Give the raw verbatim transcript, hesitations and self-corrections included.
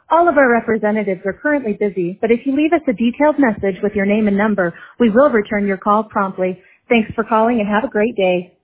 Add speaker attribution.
Speaker 1: All of our representatives are currently busy, but if you leave us a detailed message with your name and number, we will return your call promptly. Thanks for calling and have a great day.